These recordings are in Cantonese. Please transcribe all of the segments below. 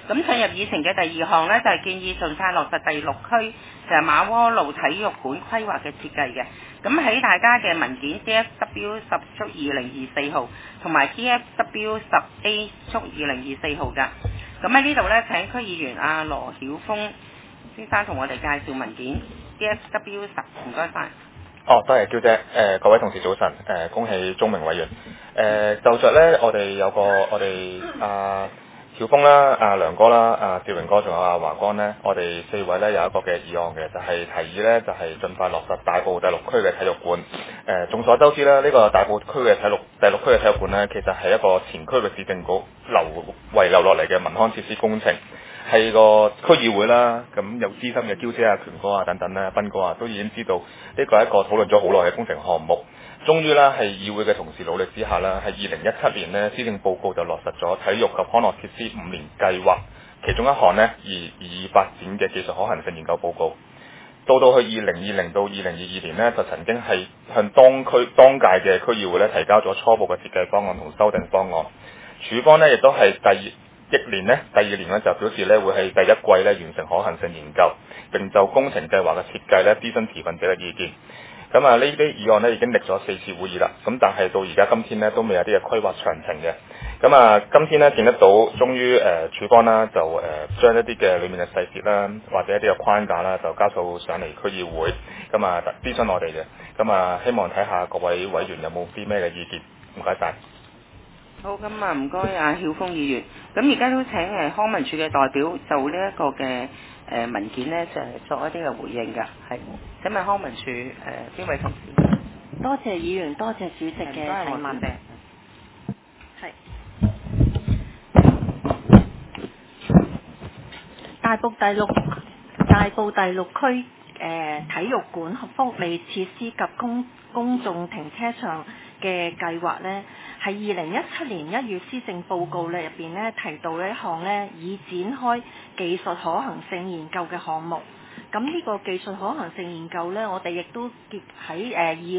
咁進入議程嘅第二項呢，就係建議盡快落實第6區就係馬窩路體育館規劃嘅設計嘅。咁喺大家嘅文件 DFW10/2024 號同埋 DFW10A/2024 號㗎。咁喺呢度呢，請區議員阿羅曉峰先生同我哋介紹文件 DFW10，唔該晒。 多謝嬌姐，各位同事早晨，恭喜鐘明委員。就着咧，我哋有個我哋曉峰啦、梁哥啦、兆榮哥仲有華光咧，我哋4位咧有一個嘅議案嘅，就係提議咧就係盡快落實大埔第6區嘅體育館。眾所周知啦，呢個大埔區嘅第6區嘅體育館咧，其實係一個前區域市政局遺留落嚟嘅民康設施工程。係個區議會啦，咁有資深嘅嬌姐權哥等等咧，斌哥都已經知道呢個係一個討論咗好耐嘅工程項目。終於啦，係議會嘅同事努力之下啦，係2017年呢施政報告就落實咗體育及康樂設施5年計劃，其中一項呢擬議發展嘅技術可行性研究報告。到去2020到2022年呢，就曾經係向當屆嘅區議會咧提交咗初步嘅設計方案同修訂方案。署方呢亦都係第二年呢就表示咧會喺第一季咧完成可行性研究，並就工程計劃嘅設計咧諮詢持份者嘅意見。咁呢啲議案咧已經歷咗4次會議啦，咁但係到而家今天咧都未有啲嘅規劃詳情嘅。今天咧見得到，終於署方啦就將一啲嘅裡面嘅細節啦，或者一啲嘅框架啦，就交到上嚟區議會，諮詢我哋嘅。希望睇下各位委員有冇啲咩嘅意見，唔該晒。 好，咁唔該曉峰議員。咁而家都請康文署嘅代表就呢一個嘅文件呢，就係作一啲嘅回應㗎。係，請問康文署邊位同事？ 多謝議員，多謝主席嘅提問。係。大埔第六區體育館福利設施及公眾停車場嘅計劃呢，係2017年1月施政報告咧入邊呢提到一項呢已展開技術可行性研究嘅項目。咁呢個技術可行性研究呢，我哋亦都喺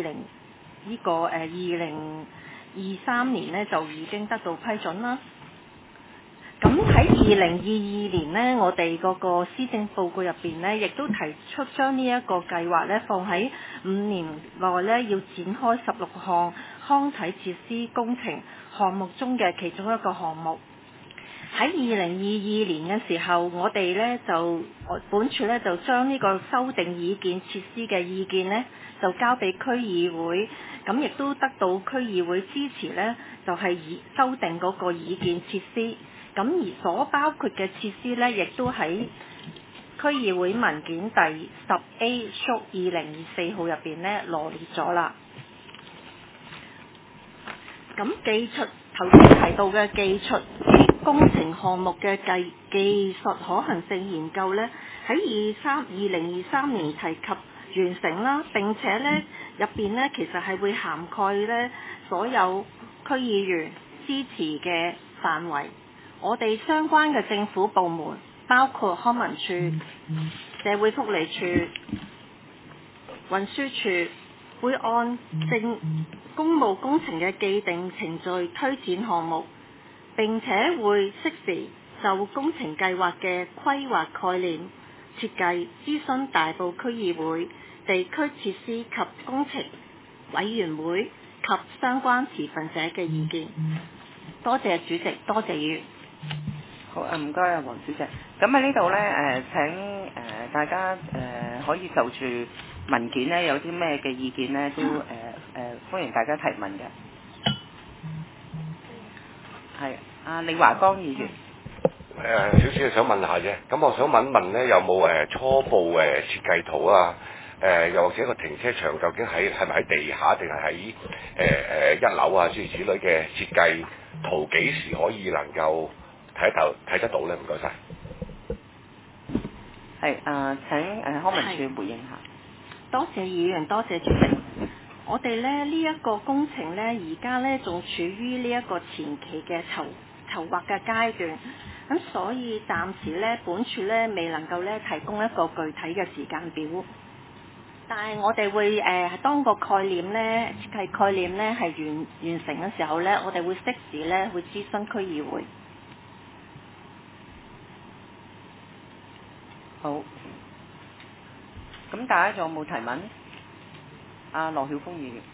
2023年呢就已經得到批准啦。咁喺2022年呢，我哋嗰個施政報告入邊呢，亦都提出將呢一個計劃呢放喺5年內呢要展開16項康體設施工程項目中嘅其中一個項目。喺2022年嘅時候，我哋呢本署呢就將呢個修訂擬建設施嘅意見呢就交俾區議會，咁亦都得到區議會支持呢，就係修訂嗰個擬建設施。咁而所包括嘅設施呢，亦都喺區議會文件第10A/2024 號入邊呢羅列咗啦。咁頭先提到嘅技術工程項目嘅技術可行性研究呢，喺2023年提及完成啦，並且呢入邊呢其實係會涵蓋呢所有區議員支持嘅範圍。我哋相關嘅政府部門，包括康文署、社會福利署、運輸署，會按公務工程嘅既定程序推展項目，並且會適時就工程計劃嘅規劃概念、設計諮詢大埔區議會、地區設施及工程委員會及相關持份者嘅意見。多謝主席，多謝議員。 好，唔該黃小姐。咁喺呢度呢，請大家可以就住文件呢有啲咩嘅意見呢，都歡迎大家提問嘅。係，李華光議員。 少少想問下啫。咁我想問呢，有冇初步設計圖啊？又或者個停車場究竟係咪喺地下定係喺1樓啊？諸如此類嘅設計圖，幾時可以能夠睇得到呢？唔該晒。 係請康文署回應下。 多謝議員，多謝主席。我哋呢一個工程呢，而家呢仲處於呢一個前期嘅籌劃嘅階段，咁所以暫時呢，本署呢未能夠呢提供一個具體嘅時間表。但係我哋會當個概念呢，設計概念呢係完成嘅時候呢，我哋會適時呢會諮詢區議會。 好。咁大家仲有冇提問？阿羅曉峰議員。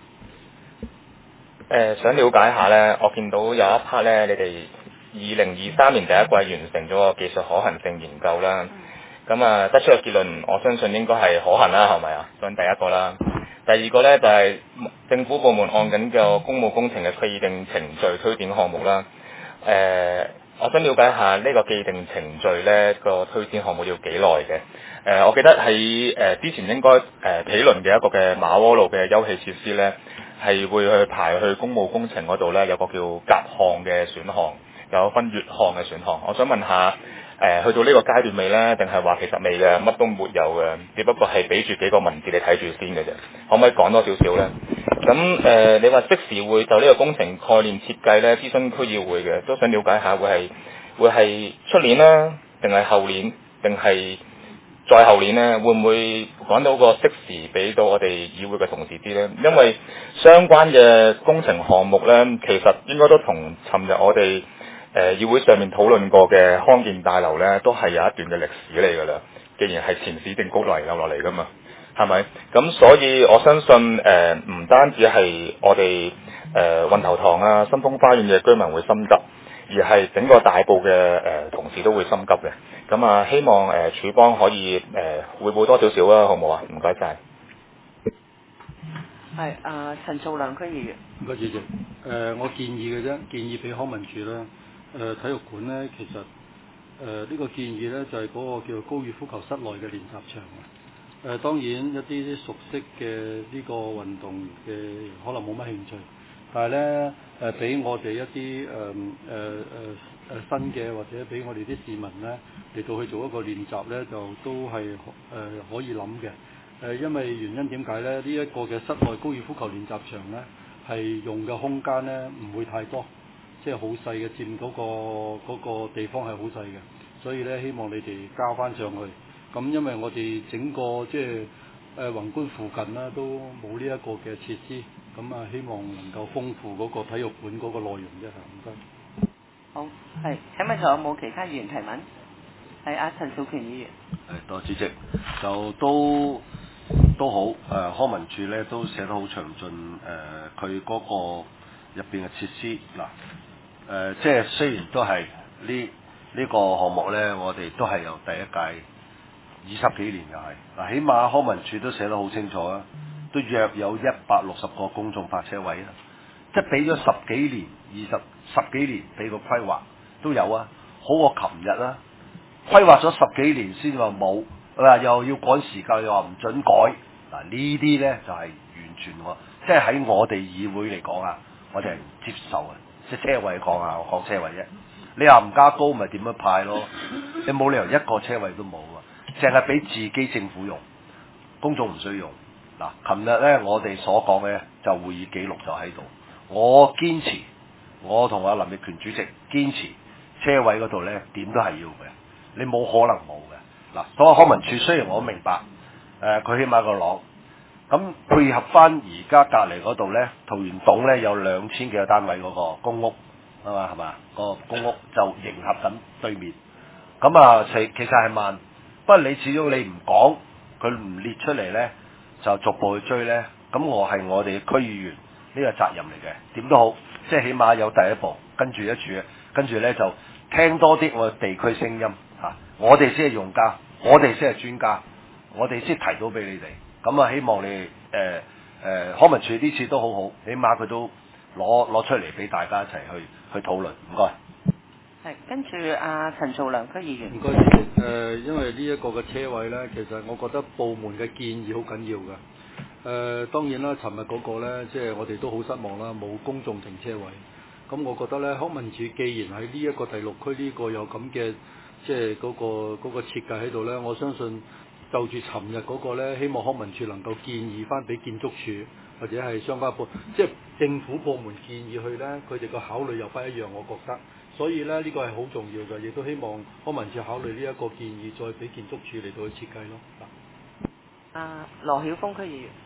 想了解下呢，我見到有一 part 呢，你哋2023年第一季完成咗個技術可行性研究啦。咁啊，得出嘅結論，我相信應該係可行啦，係咪啊？咁第一個啦。第二個呢，就係、政府部門按緊嘅公務工程嘅既定程序推展項目啦。我想了解下呢個既定程序呢個推展項目要幾耐嘅？我記得喺之前應該毗鄰嘅一個嘅馬窩路嘅休憩設施呢，係會去排去公務工程嗰度呢，有個叫甲項嘅選項，有分乙項嘅選項。我想問下，去到呢個階段未呢？定係話其實未嘅，乜都沒有嘅，只不過係俾住幾個文字你睇住先嘅啫。可唔可以講多少少呢？咁你話即時會就呢個工程概念設計呢，諮詢區議會嘅，都想了解下會係出年啦，定係後年，定係再後年呢？會唔會講到個適時俾到我哋議會嘅同事知呢？因為相關嘅工程項目呢，其實應該都同尋日我哋議會上面討論過嘅康健大樓呢，都係有一段嘅歷史嚟㗎啦。既然係前市政局遺留落嚟㗎嘛，係咪？咁所以我相信唔單止係我哋運頭塘啊、新豐花園嘅居民會心急，而係整個大埔嘅同事都會心急嘅。咁啊，希望署方可以匯報多少少啦，好唔好啊？唔該晒。 係陳素良區議員。 唔該主席。我建議嘅啫，建議俾康文署啦。體育館咧，其實呢個建議咧就係嗰個叫高爾夫球室內嘅練習場啊。當然一啲熟悉嘅呢個運動嘅人可能冇乜興趣，但係咧俾我哋一啲新嘅或者俾我哋啲市民咧嚟到去做一個練習咧，就都係可以諗嘅。因為原因點解咧？呢一個嘅室內高爾夫球練習場咧係用嘅空間咧唔會太多。即係好細嘅，佔嗰個地方係好細嘅，所以咧希望你哋交翻上去。咁因為我哋整個即係宏觀附近啦，都冇呢一個嘅設施，咁啊希望能夠豐富嗰個體育館嗰個內容啫嚇，唔該。 好，係請問仲有冇其他議員提問？係阿陳兆權議員。 多謝主席，就都好康文署咧都寫得好詳盡佢嗰個入邊嘅設施嗱。即係雖然都係呢個項目呢，我哋都係由第一屆20幾年又係嗱，起碼康文署都寫得好清楚啊，都約有160個公眾泊車位啊，即係俾咗10幾年、十幾年俾個規劃都有啊，好過琴日啦，規劃咗10幾年先話冇，又要趕時間又話唔準改嗱，呢啲呢就係完全即係喺我哋議會嚟講啊，我哋係唔接受啊。即係車位講啊，我講車位啫。你話唔加高咪點樣派咯？你冇理由一個車位都冇啊！淨係俾自己政府用，公眾唔需要用。嗱，琴日咧我哋所講嘅就會議記錄就喺度。我堅持，我同阿林奕權主席堅持車位嗰度咧點都係要嘅。你冇可能冇嘅。嗱，所以康文署雖然我明白，佢起碼個廊。咁配合翻而家隔離嗰度咧，桃園洞咧有2000幾個單位嗰個公屋係嘛？個公屋就迎合緊對面。咁啊，其實係慢，不過你始終你唔講，佢唔列出嚟咧，就逐步去追咧。咁我係我哋區議員呢個責任嚟嘅。點都好，即係起碼有第一步，跟住咧就聽多啲我哋地區聲音嚇。我哋先係用家，我哋先係專家，我哋先提到俾你哋。咁啊，希望你康文署呢次都好好，起碼佢都攞出嚟俾大家一齊去討論。唔該。 係跟住阿陳素良區議員。 唔該主席。因為呢一個嘅車位咧，其實我覺得部門嘅建議好緊要㗎。當然啦，尋日嗰個咧，即係我哋都好失望啦，冇公眾停車位。咁我覺得咧，康文署既然喺呢一個第6區呢個有咁嘅即係嗰個設計喺度咧，我相信。就住尋日嗰個咧，希望康文署能夠建議翻俾建築署或者係相關部，即係政府部門建議去咧，佢哋個考慮又不一樣，我覺得。所以咧，呢個係好重要嘅，亦都希望康文署考慮呢一個建議，再俾建築署嚟到去設計咯。 羅曉峰區議員。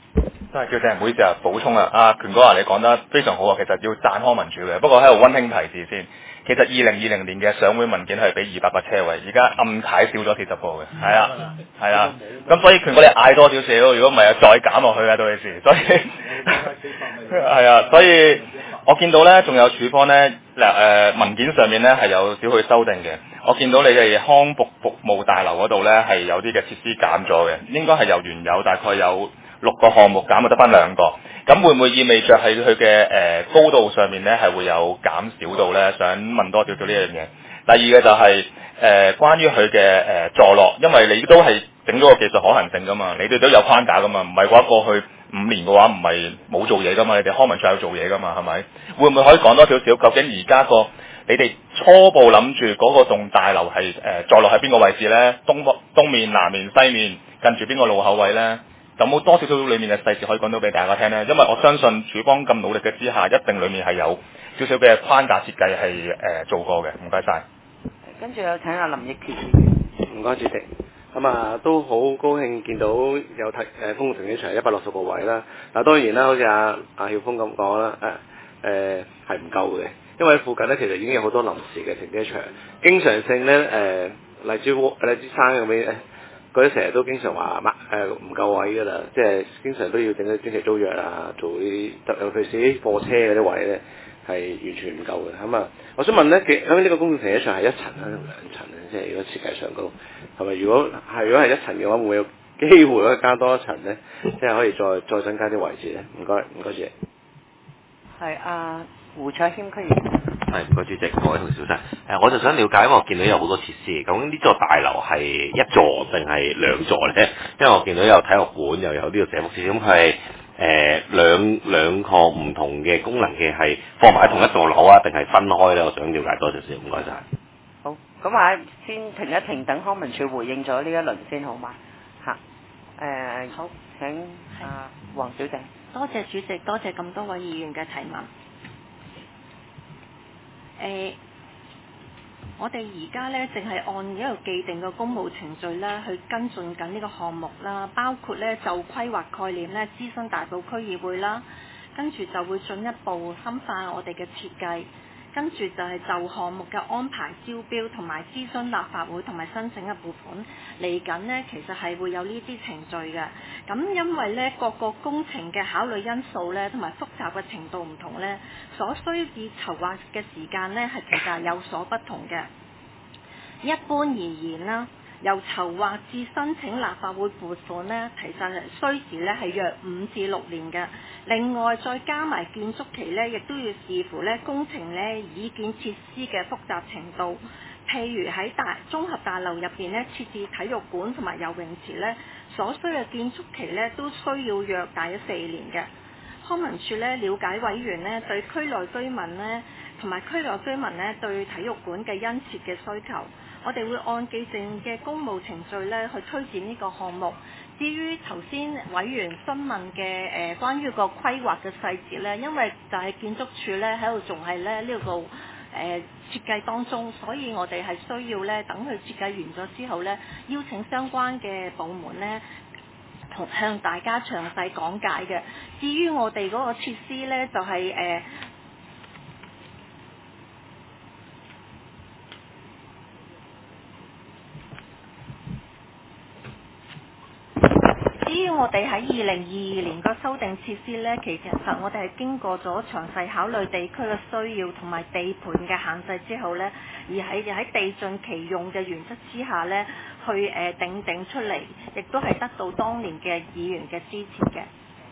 都係叫正，唔好意思啊，補充啊，阿權哥啊，你講得非常好啊，其實要讚康文署嘅。不過喺度溫馨提示先，其實2020年嘅上會文件係俾200個車位，而家暗踩少咗40個嘅，係啊，咁所以權哥你嗌多少少，如果唔係啊，再減落去啊，到時，所以係啊，所以我見到咧，仲有署方咧文件上面咧係有少許修訂嘅。我見到你哋康復服務大樓嗰度咧係有啲嘅設施減咗嘅，應該係由原有大概有6個項目減到得翻2個，咁會唔會意味着係佢嘅高度上面咧係會有減少到咧？想問多少少呢樣嘢。第二嘅就係關於佢嘅坐落，因為你都係整咗個技術可行性噶嘛，你哋都有框架噶嘛，唔係話過去5年嘅話唔係冇做嘢噶嘛，你哋康文署有做嘢噶嘛，係咪？會唔會可以講多少少？究竟而家你哋初步諗住嗰個棟大樓係坐落喺邊個位置咧？東面、南面、西面，近住邊個路口位咧？有冇多少少裡面嘅細節可以講到俾大家聽咧？因為我相信署方咁努力嘅之下，一定裡面係有少少嘅框架設計係做過嘅。唔該晒。 跟住有請阿林奕權。 唔該主席。咁啊，都好高興見到有公共停車場160個位啦。嗱，當然啦，好似阿曉峰咁講啦，係唔夠嘅，因為附近咧其實已經有好多臨時嘅停車場，經常性咧荔枝山咁樣嗰啲成日都經常話唔夠位㗎啦，即係經常都要整啲短期租約啊，做啲尤其是啲貨車嗰啲位咧係完全唔夠嘅。咁啊，我想問咧，咁呢個公共停車場係1層啊定2層咧？即係如果設計上高係咪？如果係1層嘅話，會唔會有機會可以加多1層咧？即係可以再增加啲位置咧？唔該主席。 係胡卓謙區議員。 係，唔該主席，各位同事早晨。我就想了解，因為我見到有好多設施，究竟呢座大樓係1座定係2座咧？因為我見到有體育館，又有呢個社福設施，咁佢係兩項唔同嘅功能嘅，係放埋喺同一座樓啊，定係分開咧？我想了解多少少，唔該晒。 好，咁話先停一停，等康文署回應咗呢一輪先好嗎？嚇，好，請黃小姐。 多謝主席，多謝咁多位議員嘅提問。我哋而家咧，淨係按一個既定嘅公務程序咧，去跟進緊呢個項目啦，包括咧就規劃概念咧諮詢大埔區議會啦，跟住就會進一步深化我哋嘅設計，跟住就係就項目嘅安排招標同埋諮詢立法會同埋申請嘅撥款嚟緊呢，其實係會有呢啲程序嘅。咁因為呢各個工程嘅考慮因素呢，同埋複雜嘅程度唔同呢，所需要籌劃嘅時間呢，係其實係有所不同嘅。一般而言啦，由籌劃至申請立法會撥款呢，其實係需時呢係約5至6年嘅。另外再加埋建築期呢，亦都要視乎呢工程呢擬建設施嘅複雜程度。譬如喺綜合大樓入邊呢，設置體育館同埋游泳池呢，所需嘅建築期呢都需要約大約4年嘅。康文署呢了解委員呢對區內居民呢同埋區內居民呢對體育館嘅殷切嘅需求，我哋會按既定嘅公務程序呢去推展呢個項目。至於頭先委員詢問嘅關於個規劃嘅細節呢，因為就係建築署呢喺度仲係呢個設計當中，所以我哋係需要呢等佢設計完咗之後呢，邀請相關嘅部門呢向大家詳細講解嘅。至於我哋嗰個設施呢，就係至於我哋喺2022年個修訂設施呢，其實我哋係經過咗詳細考慮地區嘅需要同埋地盤嘅限制之後呢，而喺地盡其用嘅原則之下呢，去定出嚟，亦都係得到當年嘅議員嘅支持嘅。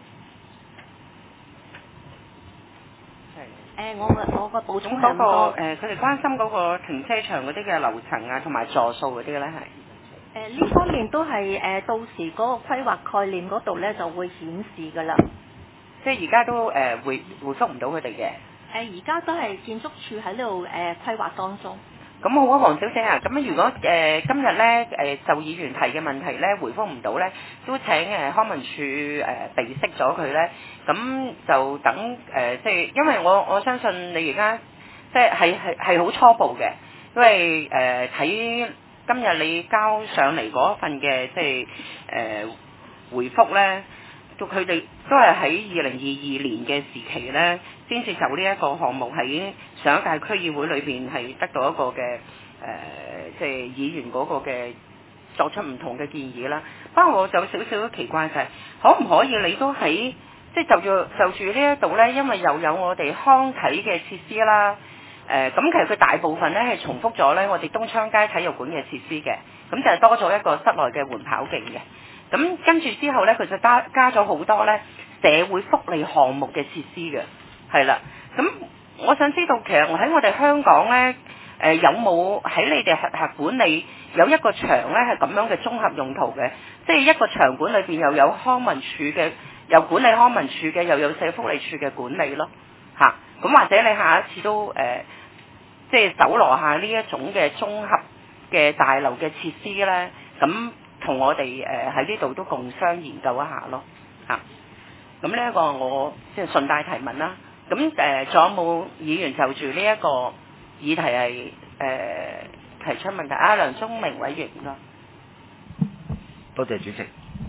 我個補充係佢哋關心嗰個停車場嗰啲嘅樓層啊，同埋座數嗰啲呢係。 呢方面都係到時嗰個規劃概念嗰度呢就會顯示㗎啦。 即係而家都回覆唔到佢哋嘅。 而家都係建築署喺呢度規劃當中。 咁好啊，黃小姐啊，咁如果今日呢就議員提嘅問題呢回覆唔到呢，都請康文署備悉咗佢呢。咁就等即係因為我相信你而家即係好初步嘅，因為睇。今日你交上嚟嗰份嘅即係回覆呢， 佢哋都係喺2022年嘅時期咧，先至就呢一個項目喺上一屆區議會裏邊係得到一個嘅即係議員嗰個嘅作出唔同嘅建議啦。不過我就有少少奇怪就係、可唔可以你都喺即係就住呢一度咧，因為又有我哋康體嘅設施啦。咁其實佢大部分咧係重複咗咧我哋東昌街體育館嘅設施嘅，咁就係多咗一個室內嘅緩跑徑嘅。咁跟住之後咧，佢就加咗好多咧社會福利項目嘅設施嘅，係啦。咁我想知道其實喺我哋香港咧，有冇喺你哋轄管理有一個場咧係咁樣嘅綜合用途嘅，即係一個場館裏邊又有康文署嘅，又管理康文署嘅，又有社福利署嘅管理咯，嚇。咁或者你下一次都即係搜羅下呢一種嘅綜合嘅大樓嘅設施咧，咁同我哋喺呢度都共商研究一下咯，嚇。咁呢一個我即係順帶提問啦。咁仲有冇議員就住呢一個議題係提出問題？梁宗明委員㗎。 多謝主席。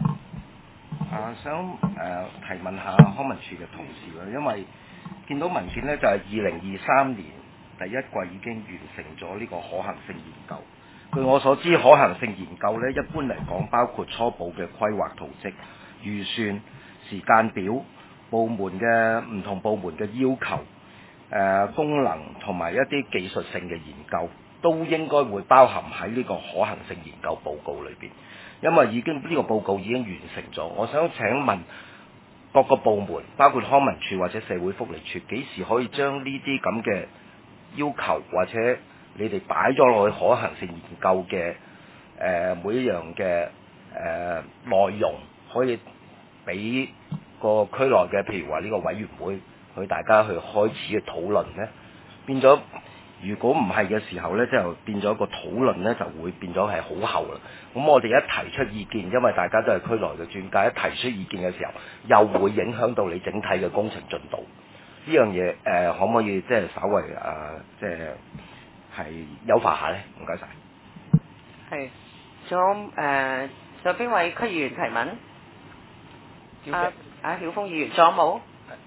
想提問下康文署嘅同事啦，因為見到文件咧就係2023年第一季已經完成咗呢個可行性研究。據我所知，可行性研究咧一般嚟講包括初步嘅規劃圖則、預算、時間表、部門嘅唔同部門嘅要求、功能同埋一啲技術性嘅研究，都應該會包含喺呢個可行性研究報告裏邊。因為已經呢個報告已經完成咗，我想請問各個部門，包括康文署或者社會福利署，幾時可以將呢啲咁嘅要求或者你哋擺咗落去可行性研究嘅每一樣嘅內容，可以俾個區內嘅譬如話呢個委員會去大家去開始去討論呢？變咗如果唔係嘅時候呢，就變咗個討論呢，就會變咗係好後啦。咁我哋一提出意見，因為大家都係區內嘅專家，一提出意見嘅時候，又會影響到你整體嘅工程進度。呢樣嘢可唔可以即係稍微即係優化下呢？唔該晒。 係，仲有邊位區議員提問？曉峰議員，仲有冇？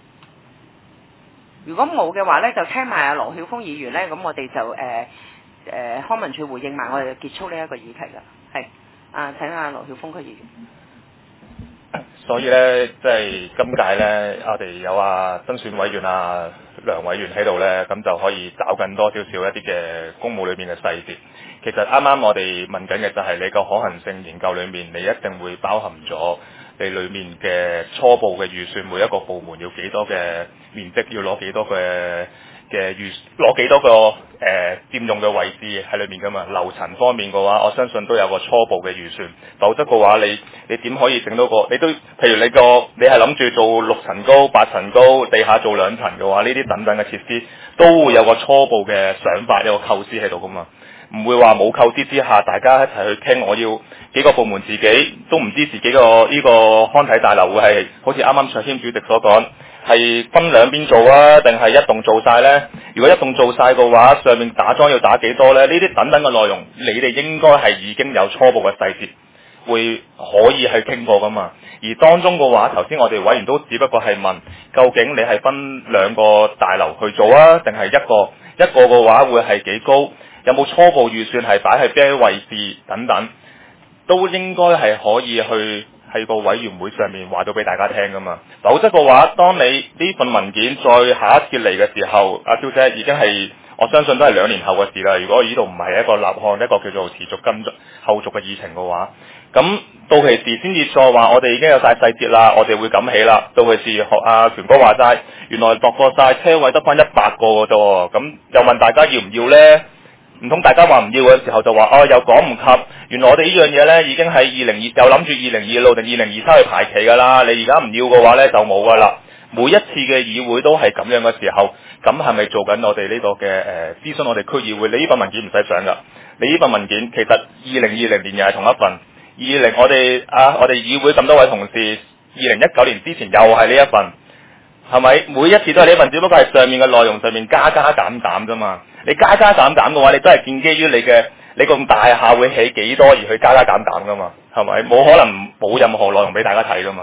如果冇嘅話咧，就聽埋羅曉峰議員咧，咁我哋就康文署回應埋，我哋就結束呢一個議題㗎。係，請羅曉峰區議員。 所以咧，即係今屆咧，我哋有增選委員梁委員喺度咧，咁就可以找緊多少少一啲嘅公務裏面嘅細節。其實啱啱我哋問緊嘅就係你個可行性研究裏面，你一定會包含咗你裏面嘅初步嘅預算，每一個部門要幾多嘅面積，要攞幾多嘅攞幾多個佔用嘅位置喺裏面噶嘛。樓層方面嘅話，我相信都有個初步嘅預算，否則嘅話你點可以整到個？你都譬如你係諗住做6層高、8層高，地下做2層嘅話，呢啲等等嘅設施都會有個初步嘅想法，有個構思喺度噶嘛。唔會話冇構思之下，大家一齊去傾，我要幾個部門自己都唔知自己呢個康體大樓會係好似啱啱卓謙主席所講，係分兩邊做啊，定係一棟做晒呢？如果一棟做晒嘅話，上面打樁要打幾多呢？呢啲等等嘅內容，你哋應該係已經有初步嘅細節，會可以去傾過噶嘛。而當中嘅話，頭先我哋委員都只不過係問，究竟你係分2個大樓去做啊，定係一個嘅話會係幾高？有冇初步預算係擺喺邊啲位置等等，都應該係可以去喺個委員會上面話到俾大家聽噶嘛。否則嘅話，當你呢份文件再下一次嚟嘅時候，阿小姐已經係我相信都係2年後嘅事啦。如果呢度唔係一個立項一個叫做持續跟後續嘅議程嘅話，咁到期時先至再話我哋已經有晒細節啦，我哋會咁起啦。到期時學阿權哥話齋，原來度過晒車位得翻100個嘅啫，咁又問大家要唔要呢？唔通大家話唔要嘅時候就話又講唔及，原來我哋呢樣嘢呢已經係又諗住2026定2023去排期㗎啦。你而家唔要嘅話呢，就冇㗎啦。每一次嘅議會都係咁樣嘅時候，咁係咪做緊我哋呢個嘅諮詢我哋區議會？你呢份文件唔使上㗎，你呢份文件其實2020年又係同一份。我哋議會咁多位同事，2019年之前又係呢一份，係咪？每一次都係呢一份，只不過係上面嘅內容上面加減啫嘛。你加減嘅話，你都係建基於你個大廈會起幾多而去加減㗎嘛，係咪？冇可能冇任何內容俾大家睇㗎嘛。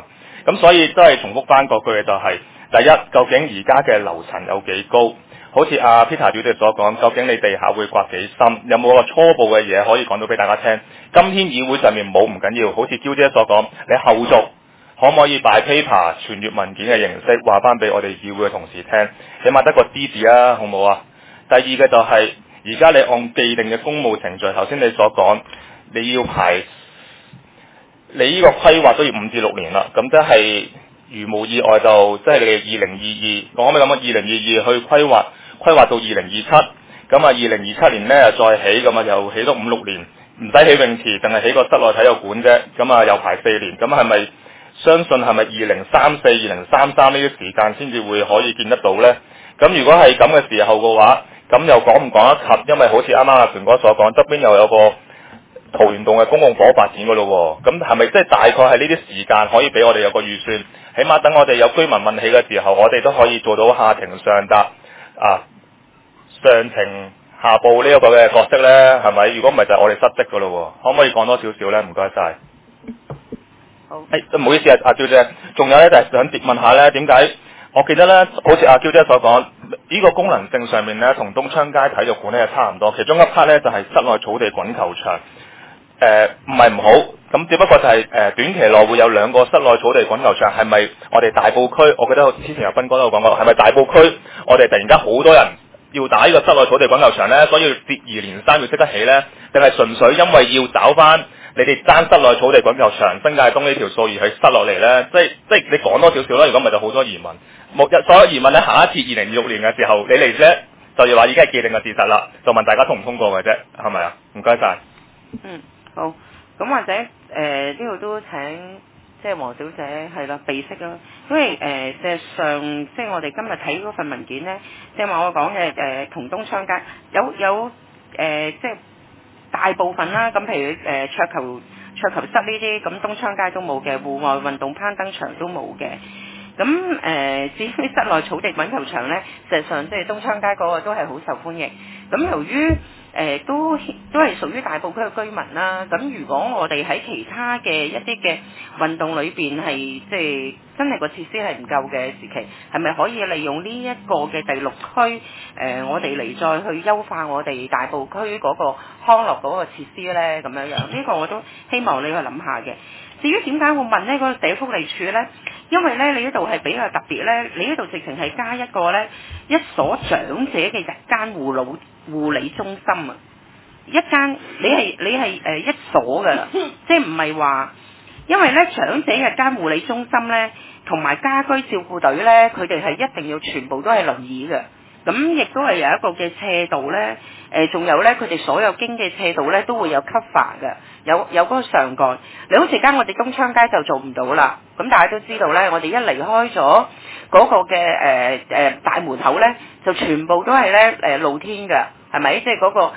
咁所以都係重複翻嗰句嘅就係、第一，究竟而家嘅樓層有幾高？好似阿 Peter 表弟所講，究竟你地下會刮幾深？有冇個初步嘅嘢可以講到俾大家聽？今天議會上面冇唔緊要，好似嬌姐所講，你後續可唔可以擺 paper 傳閱文件嘅形式話翻俾我哋議會嘅同事聽？起碼得個知字啊，好唔好啊？第二嘅就係而家你按既定嘅公務程序，頭先你所講，你要排你呢個規劃都要5至6年啦，咁即係如無意外就即係你2022，我可唔可以咁啊？2022去規劃到2027，咁啊2027年咧再起，咁啊又起多5、6年，唔使起泳池，淨係起個室內體育館啫，咁啊又排4年，咁係咪相信係咪2034、2033呢啲時間先至會可以見得到咧？咁如果係咁嘅時候嘅話，咁又講唔講得及？因為好似啱啱阿權哥所講，側邊又有個桃園洞嘅公共房屋發展噶咯喎，咁係咪即係大概係呢啲時間可以俾我哋有個預算？起碼等我哋有居民問起嘅時候，我哋都可以做到下情上達上情下報呢一個嘅角色咧，係咪？如果唔係就係我哋失職噶咯喎，可唔可以講多少少咧？唔該晒。 好。 唔好意思啊，阿嬌姐，仲有咧就係想問下咧，點解我記得咧，好似阿嬌姐所講，呢個功能性上面咧，同東昌街體育館咧係差唔多，其中一 part 咧就係室內草地滾球場。唔係唔好，咁只不過就係短期內會有2個室內草地滾球場，係咪我哋大埔區？我記得之前有斌哥都有講過，係咪大埔區我哋突然間好多人要打呢個室內草地滾球場呢？所以接二連三要識得起呢？定係純粹因為要找翻你哋爭室內草地滾球場新界東呢條數而去塞落嚟呢？即係你講多少少啦，如果唔係就好多疑問。所有疑問呢，下一次2026年嘅時候你嚟啫，就要話已經係既定嘅事實啦，就問大家通唔通過嘅啫，係咪啊？唔該晒。 好，咁或者呢度都請即係黃小姐係啦，備識啦，因為事實上即係我哋今日睇嗰份文件咧，即係話我講嘅同東昌街有即係大部分啦，咁譬如桌球室呢啲，咁東昌街都冇嘅，戶外運動攀登場都冇嘅。咁至於室內草地滾球場咧，事實上即係東昌街嗰個都係好受歡迎。咁由於都係屬於大埔區嘅居民啦。咁如果我哋喺其他嘅一啲嘅運動裏邊係即係真係個設施係唔夠嘅時期，係咪可以利用呢一個嘅第6區我哋嚟再去優化我哋大埔區嗰個康樂嗰個設施咧？咁樣呢個我都希望你去諗下嘅。至於點解會問呢嗰個社福利署呢？因為呢，你呢度係比較特別呢，你呢度直情係加一個呢一所長者嘅日間護理中心啊！一間你係一所噶啦，即係唔係話，因為呢長者日間護理中心呢，同埋家居照顧隊呢，佢哋係一定要全部都係輪椅嘅。咁亦都係有一個嘅斜道呢，仲有呢，佢哋所有經嘅斜道呢都會有 cover 嘅，有嗰個上蓋。你好似間我哋東昌街就做唔到啦。咁大家都知道呢，我哋一離開咗嗰個嘅大門口呢，就全部都係呢露天嘅，係咪？即係嗰個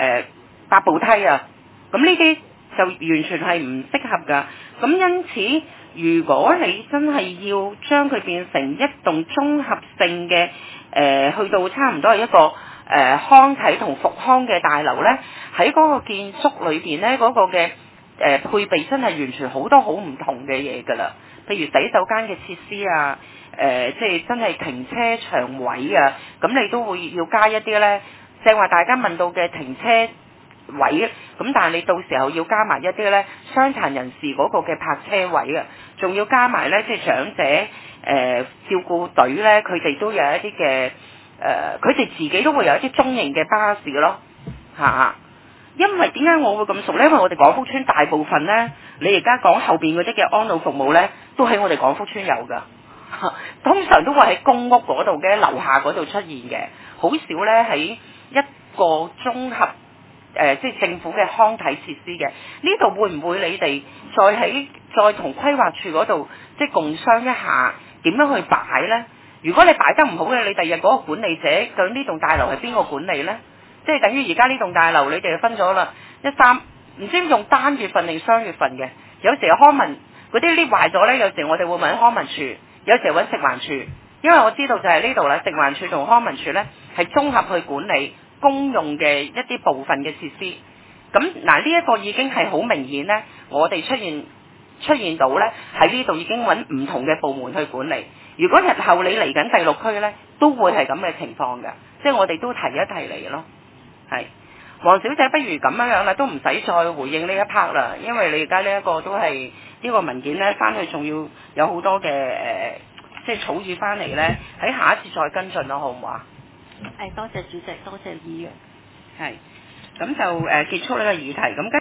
8步梯啊。咁呢啲就完全係唔適合㗎。咁因此，如果你真係要將佢變成一棟綜合性嘅去到差唔多係一個康體同復康嘅大樓呢，喺嗰個建築裏邊呢，嗰個嘅配備真係完全好多好唔同嘅嘢㗎啦。譬如洗手間嘅設施啊，即係真係停車場位啊，咁你都會要加一啲呢。正話大家問到嘅停車位，咁但係你到時候要加埋一啲呢傷殘人士嗰個嘅泊車位啊，仲要加埋呢，即係長者照顧隊呢，佢哋都有一啲嘅佢哋自己都會有一啲中型嘅巴士咯，因為點解我會咁熟呢？因為我哋廣福村大部分呢，你而家講後邊嗰啲嘅安老服務呢，都喺我哋廣福村有㗎，通常都會喺公屋嗰度嘅樓下嗰度出現嘅，好少呢喺一個綜合即係政府嘅康體設施嘅。呢度會唔會你哋再同規劃處嗰度即係共商一下點樣去擺呢？如果你擺得唔好嘅，你第日嗰個管理者究竟呢棟大樓係邊個管理呢？即係等於而家呢棟大樓你哋就分咗啦，13唔知用單月份定雙月份嘅。有時康文嗰啲 lift 壞咗呢，有時我哋會問康文署，有時揾食環署，因為我知道就係呢度啦，食環署同康文署呢係綜合去管理公用嘅一啲部分嘅設施。咁嗱，呢一個已經係好明顯呢，我哋出現出現到呢，喺呢度已經揾唔同嘅部門去管理。如果日後你嚟緊第六區呢，都會係咁嘅情況嘅，即係我哋都提一提你咯。係，黃小姐不如咁樣啦，都唔使再回應呢一 part 啦，因為你而家呢一個都係呢個文件呢，翻去仲要有好多嘅即係儲住翻嚟呢，喺下一次再跟進咯，好唔好啊？ 多謝主席，多謝議員。 係，咁就結束呢個議題。咁